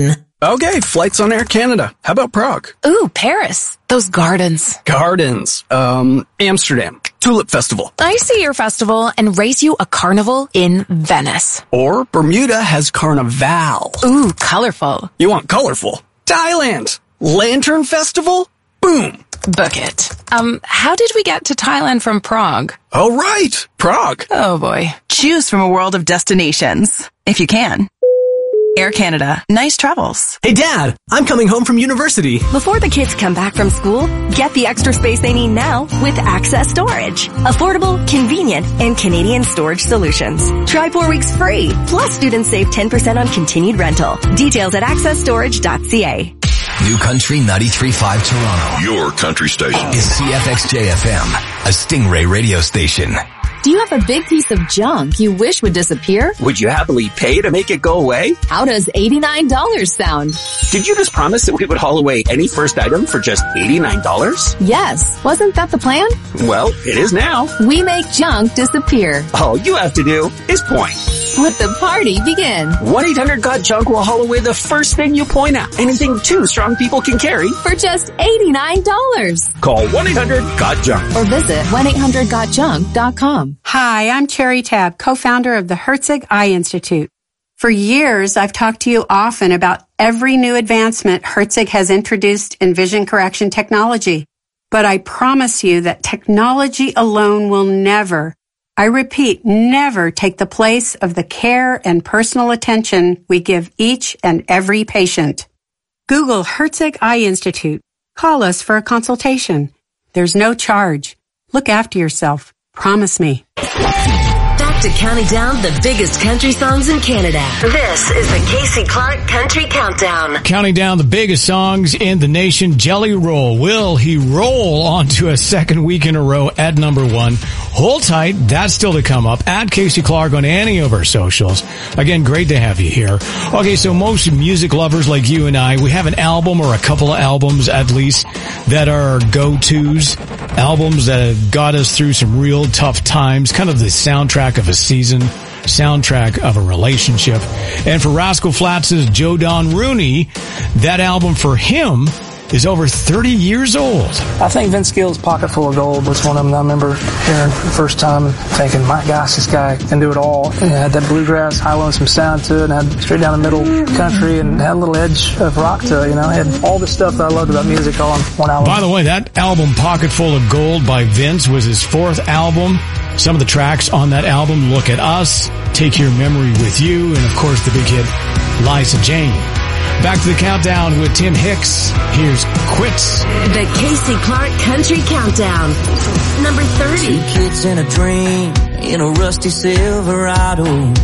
Okay, flights on Air Canada. How about Prague? Ooh, Paris. Those gardens. Gardens. Um, Amsterdam. Tulip Festival. I see your festival and race you a carnival in Venice. Or Bermuda has Carnival. Ooh, colorful. You want colorful? Thailand. Lantern Festival? Boom. Book it. Um, how did we get to Thailand from Prague? Oh, right. Prague. Oh, boy. Choose from a world of destinations, if you can. Air Canada. Nice travels. Hey, Dad, I'm coming home from university. Before the kids come back from school, get the extra space they need now with Access Storage. Affordable, convenient, and Canadian storage solutions. Try four weeks free. Plus, students save ten percent on continued rental. Details at access storage dot c a. New Country ninety-three point five Toronto. Your country station. Is C F X J F M, a Stingray radio station. Do you have a big piece of junk you wish would disappear? Would you happily pay to make it go away? How does eighty-nine dollars sound? Did you just promise that we would haul away any first item for just eighty-nine dollars? Yes. Wasn't that the plan? Well, it is now. We make junk disappear. All you have to do is point. Let the party begin. one eight hundred got junk will haul away the first thing you point at. Anything two strong people can carry. For just eighty-nine dollars. Call one eight hundred got junk. Or visit one eight hundred got junk dot com. Hi, I'm Cherry Tabb, co-founder of the Herzig Eye Institute. For years, I've talked to you often about every new advancement Herzig has introduced in vision correction technology. But I promise you that technology alone will never, I repeat, never take the place of the care and personal attention we give each and every patient. Google Herzig Eye Institute. Call us for a consultation. There's no charge. Look after yourself. Promise me. Back to counting down the biggest country songs in Canada. This is the Casey Clark Country Countdown. Counting down the biggest songs in the nation. Jelly Roll. Will he roll onto a second week in a row at number one? Hold tight. That's still to come up. At Casey Clark on any of our socials. Again, great to have you here. Okay, so most music lovers like you and I, we have an album or a couple of albums at least that are go-tos. Albums that have got us through some real tough times. Kind of the soundtrack of a season. Soundtrack of a relationship. And for Rascal Flatts' Joe Don Rooney, that album for him is over thirty years old. I think Vince Gill's Pocket Full of Gold was one of them I remember hearing for the first time and thinking, my gosh, this guy can do it all. It had that bluegrass, high lonesome sound to it, and had straight down the middle country, and had a little edge of rock to it, you know. It had all the stuff that I loved about music all on one album. By the way, that album, Pocket Full of Gold by Vince, was his fourth album. Some of the tracks on that album, Look at Us, Take Your Memory With You, and of course the big hit, Liza Jane. Back to the countdown with Tim Hicks. Here's Quits. The Casey Clark Country Countdown. Number thirty. Two kids in a dream in a rusty Silverado.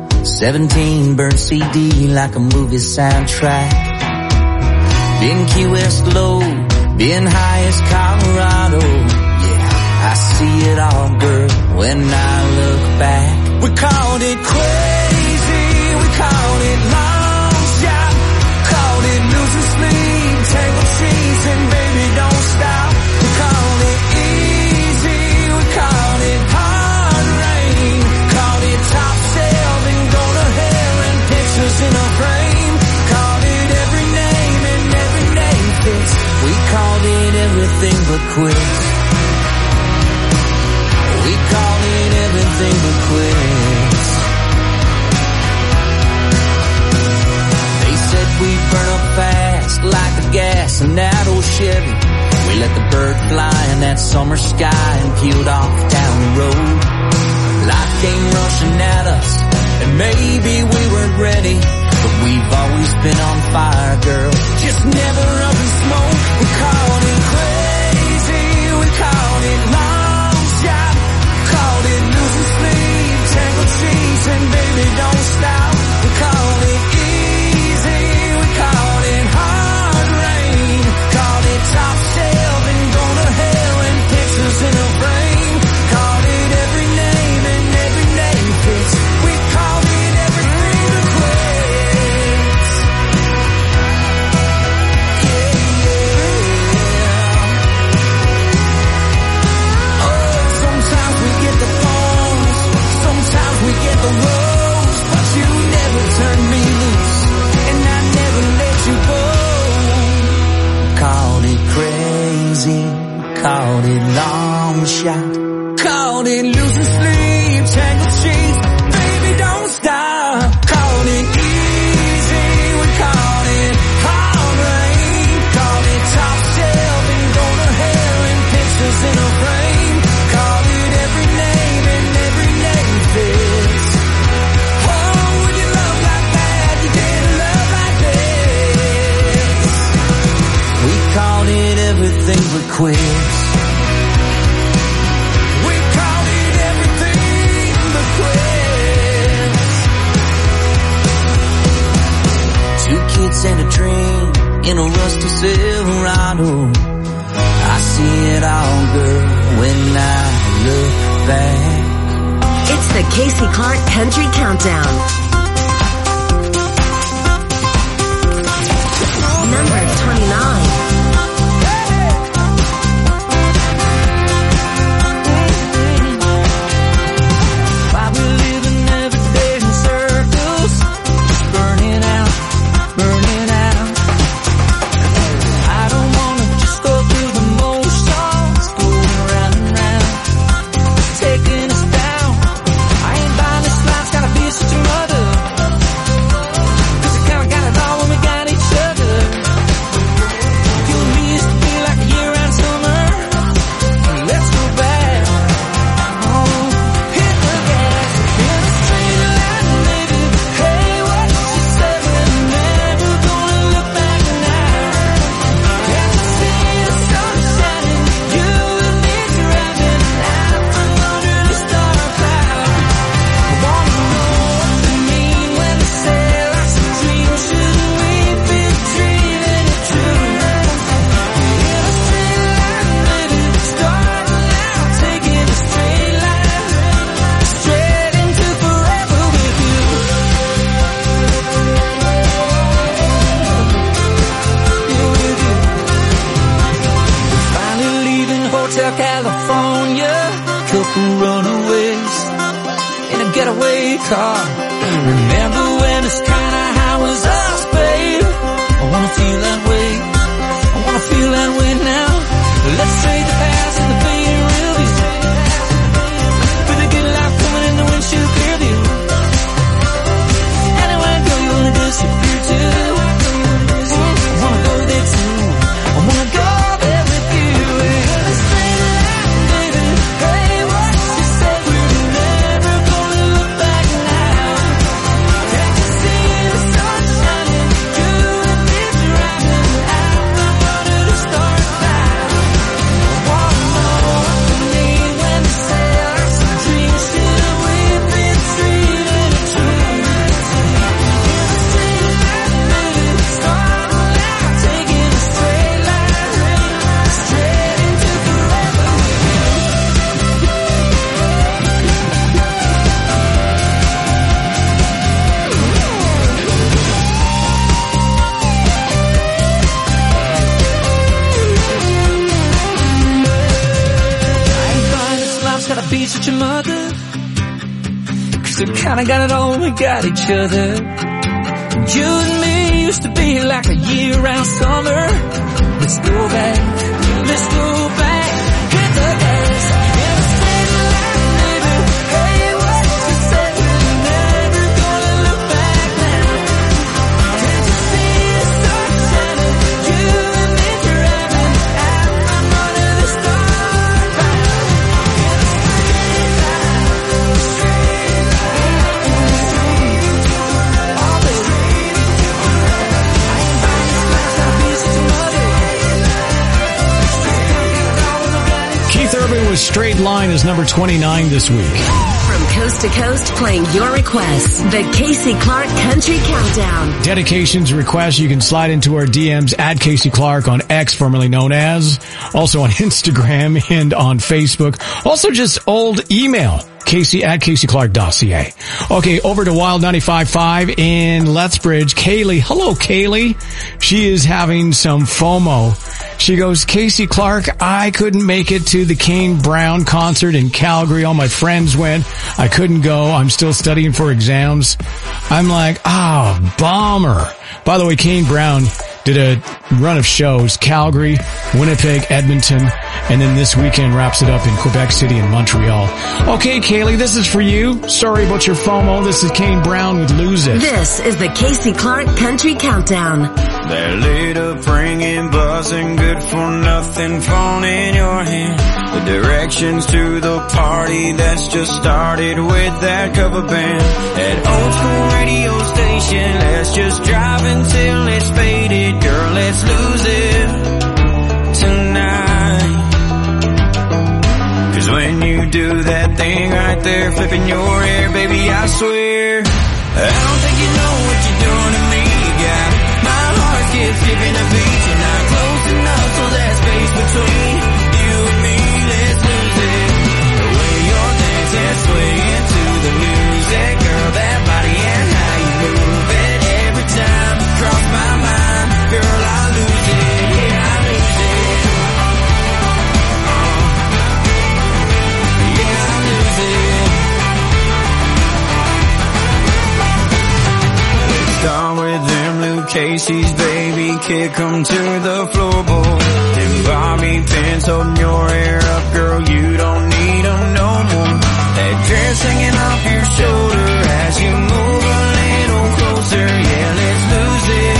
Seventeen burnt C D like a movie soundtrack. Been Key West low, been high as Colorado. Yeah, I see it all, girl, when I look back. We called it crazy, we called it long shot, called it losing sleep, tangled trees, and baby don't stop. We called it easy, we called it hard rain, called it top shelf and go to hell and pictures in a frame, called it every name and every name fits. We called it everything but quits. We called it everything but quits. They said we'd burn up fast like the gas in that old Chevy. We let the bird fly in that summer sky and peeled off down the road. Life came rushing at us, and maybe we weren't ready, but we've always been on fire, girl, just never up in smoke. We called it crazy, we called it long shot, called it losing sleep, tangled trees, and baby don't stop. We called it easy, we called it hard rain, called it top shelf and go to hell and pictures in a frame, called it every name and every name fits. We called it everything but quits. Yeah. called it long shot, called it losing sleep, tangled sheets, baby don't stop, called it easy, we called it hard rain, called it top shelf and go to hell and pictures in a frame, called it every name and every name fits. Oh, when you love like that, you can't love like this. We called it everything but quits. We called it everything but quits. Two kids and a dream in a rusty Silverado. I see it all, girl, when I look back. It's the Casey Clark Country Countdown. Number twenty-nine. Why we living every day in circles, just burning out, burning out. I don't wanna just go through the motions, going round and round, taking us down. I ain't buying this life's gotta be such a mother, 'cause we kinda got it all when we got each other. You and me used to be like a year-round summer. Let's go back. Oh, hit the gas in a straight line, baby. Hey, what you said, we're never gonna look back now. Can't you see the sun shining? You and me driving out from under the star cloud. I wanna know what they mean when they say life's a dream. Shouldn't we be dreaming it true? In a straight line, baby, starting out, taking a straight line straight into forever with you. Yeah, with you. Finally leaving Hotel California, couple runaways in a getaway car. Remember when it's kinda how was us, babe? I wanna feel that way, I wanna feel that way now. Let's trade the past and the fading real view, with a good life coming in the windshield clear view. Anywhere I go, you wanna disappear too. I wanna go there too, I wanna go there with you. In a straight line, baby. Hey, what you said, we're never gonna look back now. Can't you see the sun shining? You and me driving out from under the star cloud. I wanna know what they mean when they say life's a dream. Should we be dreaming it true? In a straight line, baby, starting out, taking a straight line straight into forever with you. I ain't buying this life's gotta be such a mother, 'cause we kinda got it all when we got each other. You and me used to be like a year-round summer. Let's go back, let's go back, hit the gas in a straight line, baby. Hey, what you said, we're never gonna look back now. Can't you see the sun shining? You and me driving out from under the star cloud. In a straight line, straight line, all the Keith Urban with Straight Line is number twenty-nine this week. From coast to coast, playing your requests. The Casey Clark Country Countdown. Dedications, requests, you can slide into our D Ms at Casey Clark on X, formerly known as, also on Instagram and on Facebook. Also just old email, Casey at Casey Clark dot C A. Okay, over to Wild ninety-five point five in Lethbridge. Kaylee. Hello, Kaylee. She is having some FOMO. She goes, Casey Clark, I couldn't make it to the Kane Brown concert in Calgary. All my friends went. I couldn't go. I'm still studying for exams. I'm like, ah, oh, bummer. By the way, Kane Brown did a run of shows, Calgary, Winnipeg, Edmonton. And then this weekend wraps it up in Quebec City and Montreal. Okay, Kaylee, this is for you. Sorry about your FOMO. This is Kane Brown with Lose It. This is the Casey Clark Country Countdown. That lit up ringing, buzzing, good for nothing, phone in your hand. The directions to the party that's just started with that cover band. That old school radio station, let's just drive until it's faded. Girl, let's lose it tonight. Cause when you do that thing right there, flipping your hair, baby, I swear, I don't think you know what you're doing to me. You got my heart keeps skipping a beat. You're not close enough, so that space between you and me, let's lose it. The way you're dancing, swaying to the music, girl, that body and how you move it. Every time you cross my mind, girl, I lose it. Yeah, I lose it. Yeah, I lose it. Start with them Luke Casey's, baby, kick 'em to the floorboard. Them bobby pins holding your hair up, girl, you don't need 'em no more. That dress hanging off your shoulder as you move a little closer. Yeah, let's lose it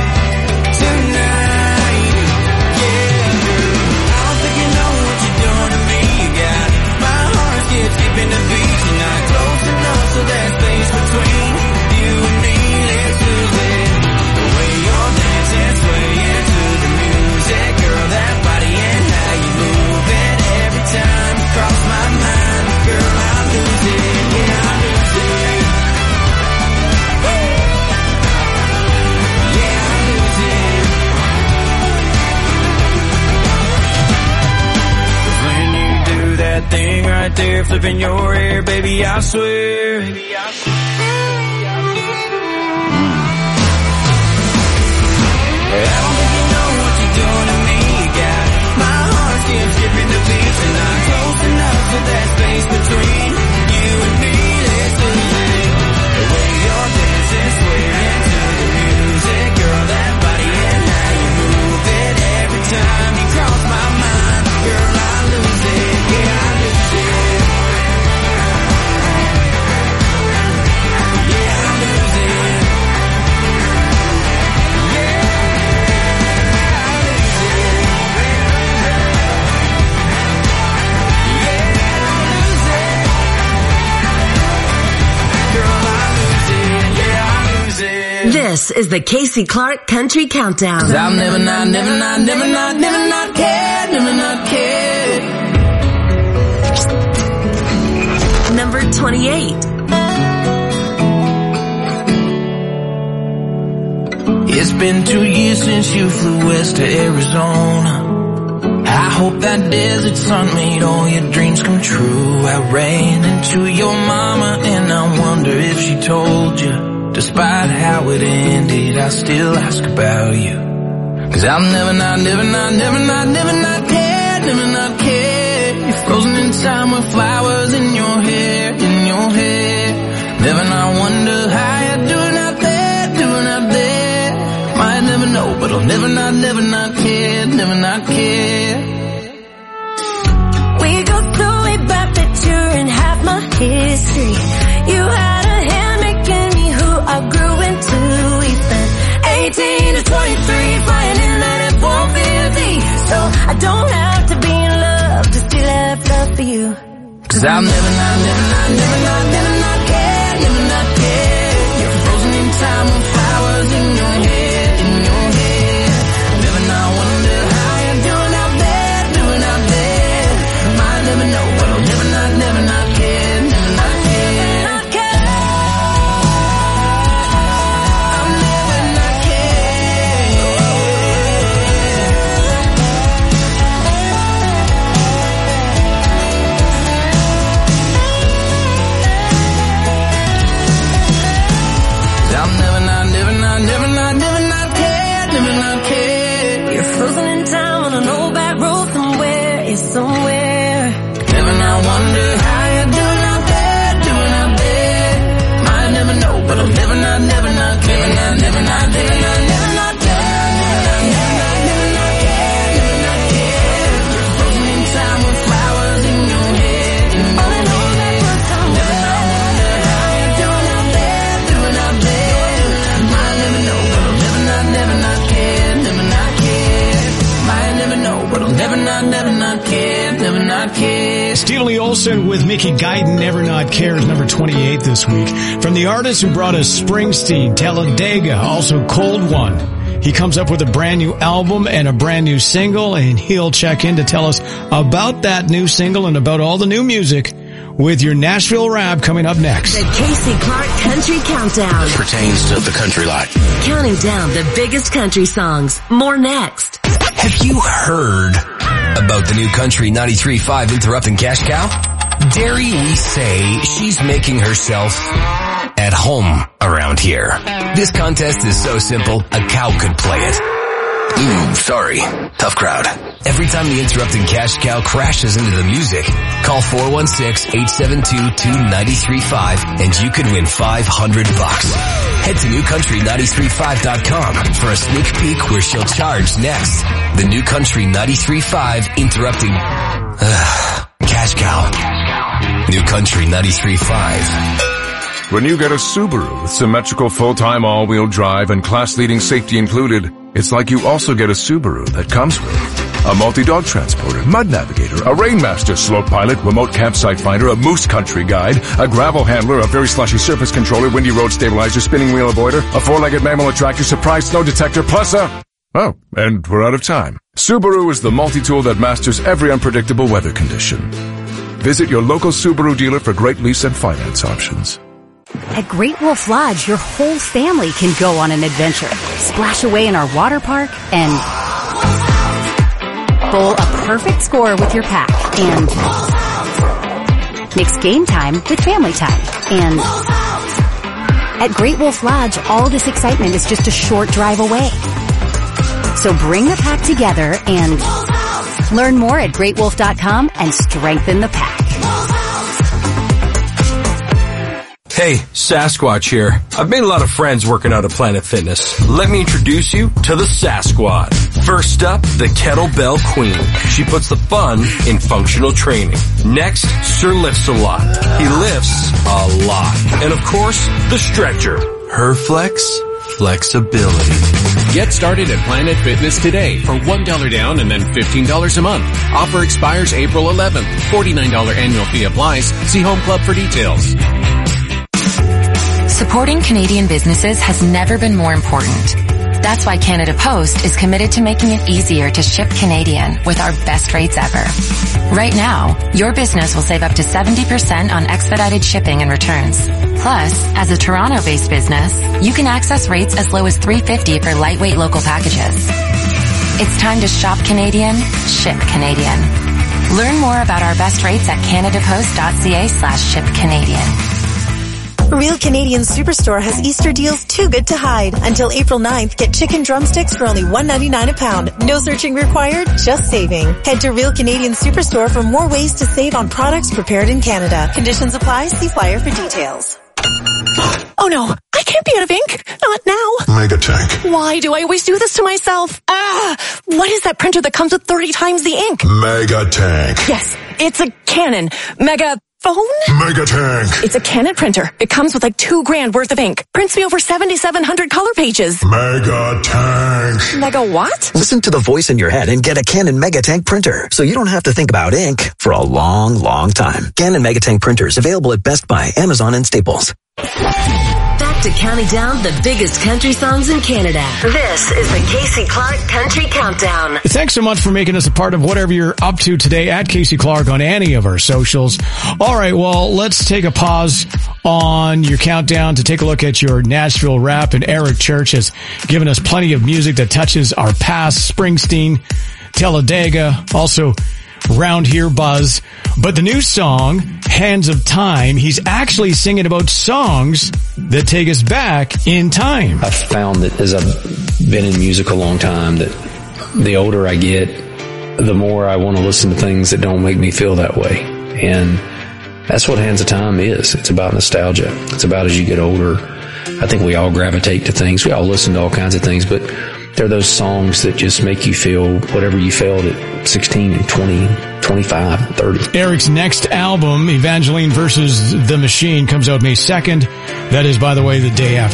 tonight. Yeah, girl, I don't think you know what you're doing to me. You got my heart keeps skipping the beat. You're not close enough, so that space between you and me, let's lose it. The way you're dancing, swaying to the music, girl, that body and how you move it. Every time you cross my mind, girl, I lose it. Yeah, I lose it. Woo! Yeah, I lose it. Cause when you do that thing right there, flipping your hair, baby, I swear, baby, I swear. I don't think you know what you're doing to me. You got my heart keeps skipping the beat. You're not close enough to that space between you and me. Let's lose it. The way you're dancing, swaying to the music, girl, that body and how you move it. Every time you cross my mind, girl, I lose it. Yeah, I lose it. Yeah, I lose it. This is the Casey Clark Country Countdown. 'Cause I'll never not, never not, never not, never not care, never not care. Number twenty-eight. It's been two years since you flew west to Arizona. I hope that desert sun made all your dreams come true. I ran into your mama and I wonder if she told you. Despite how it ended, I still ask about you. 'Cause I'll never not, never not, never not, never not care, never not care. You're frozen in time with flowers in your hair, in your hair. Never not wonder how you're doing out there, doing out there. Might never know, but I'll never not, never not care, never not care. We go through way back that you're in half my history. You had a hand making me who I grew into. We've been eighteen to twenty-three, flying in that F one fifty. So I don't have to be in love to still have love for you. 'Cause I'll never not, never not, never not, never not care, never not care. You're frozen in time with flowers in your hair, in your hair. Never not wonder how you're doing out there, doing out there. Might never know, but I'll never not, never not care, never not care. Not care. I'll never not care. I'll never not, never not, never not, never not care, never not care. You're frozen in time on an old back road somewhere, it's somewhere. Never not wonder how you're doing out there, doing out there. Might never know, but I'll never not, never not care, never not, never not, never not, never not care, never not, never not, never not care, never not care. You're frozen not, never not care, never not care. Stephen Lee Olsen with Mickey Guyton, Never Not Care, is number twenty-eight this week. From the artist who brought us Springsteen, Talladega, also Cold One. He comes up with a brand new album and a brand new single, and he'll check in to tell us about that new single and about all the new music with your Nashville Rap coming up next. The Casey Clark Country Countdown. It pertains to the country life. Counting down the biggest country songs. More next. Have you heard about the new Country ninety-three point five interrupting cash cow? Dare we say she's making herself at home around here. This contest is so simple, a cow could play it. Ooh, sorry. Tough crowd. Every time the interrupting cash cow crashes into the music, call four one six, eight seven two, two nine three five and you could win five hundred bucks. Head to new country ninety-three point five dot com for a sneak peek where she'll charge next. The New Country ninety-three point five interrupting uh, cash cow. New Country ninety-three point five. When you get a Subaru with symmetrical full-time all-wheel drive and class-leading safety included, it's like you also get a Subaru that comes with a multi-dog transporter, mud navigator, a Rainmaster slope pilot, remote campsite finder, a moose country guide, a gravel handler, a very slushy surface controller, windy road stabilizer, spinning wheel avoider, a four-legged mammal attractor, surprise snow detector, plus a... Oh, and we're out of time. Subaru is the multi-tool that masters every unpredictable weather condition. Visit your local Subaru dealer for great lease and finance options. At Great Wolf Lodge, your whole family can go on an adventure. Splash away in our water park and bowl a perfect score with your pack and mix game time with family time. And at Great Wolf Lodge, all this excitement is just a short drive away. So bring the pack together and learn more at great wolf dot com and strengthen the pack. Hey, Sasquatch here. I've made a lot of friends working out at Planet Fitness. Let me introduce you to the Sasquad. First up, the Kettlebell Queen. She puts the fun in functional training. Next, Sir Lifts a Lot. He lifts a lot. And of course, the Stretcher. Her flex, flexibility. Get started at Planet Fitness today for one dollar down and then fifteen dollars a month. Offer expires April eleventh. forty-nine dollars annual fee applies. See Home Club for details. Supporting Canadian businesses has never been more important. That's why Canada Post is committed to making it easier to ship Canadian with our best rates ever. Right now, your business will save up to seventy percent on expedited shipping and returns. Plus, as a Toronto-based business, you can access rates as low as three dollars and fifty cents for lightweight local packages. It's time to shop Canadian, ship Canadian. Learn more about our best rates at canadapost.ca slash ship Canadian. Real Canadian Superstore has Easter deals too good to hide. Until April ninth, get chicken drumsticks for only one ninety-nine a pound. No searching required, just saving. Head to Real Canadian Superstore for more ways to save on products prepared in Canada. Conditions apply. See flyer for details. Oh no, I can't be out of ink. Not now. Megatank. Why do I always do this to myself? Ah, what is that printer that comes with thirty times the ink? Megatank. Yes, it's a Canon. Mega... Phone? Megatank. It's a Canon printer. It comes with like two grand worth of ink. Prints me over seventy-seven hundred color pages. Megatank. Mega what? Listen to the voice in your head and get a Canon Megatank printer, so you don't have to think about ink for a long, long time. Canon Megatank printers available at Best Buy, Amazon, and Staples. Back to counting down the biggest country songs in Canada. This is the Casey Clark Country Countdown. Thanks so much for making us a part of whatever you're up to today at Casey Clark on any of our socials. All right, well, let's take a pause on your countdown to take a look at your Nashville Rap. And Eric Church has given us plenty of music that touches our past. Springsteen, Talladega, also Round Here Buzz. But the new song, Hands of Time, he's actually singing about songs that take us back in time. I've found that as I've been in music a long time, that the older I get, the more I want to listen to things that don't make me feel that way. And that's what Hands of Time is. It's about nostalgia. It's about as you get older, I think we all gravitate to things. We all listen to all kinds of things, but they're those songs that just make you feel whatever you felt at sixteen and twenty, twenty-five, thirty. Eric's next album, Evangeline versus the Machine, comes out May second. That is, by the way, the day after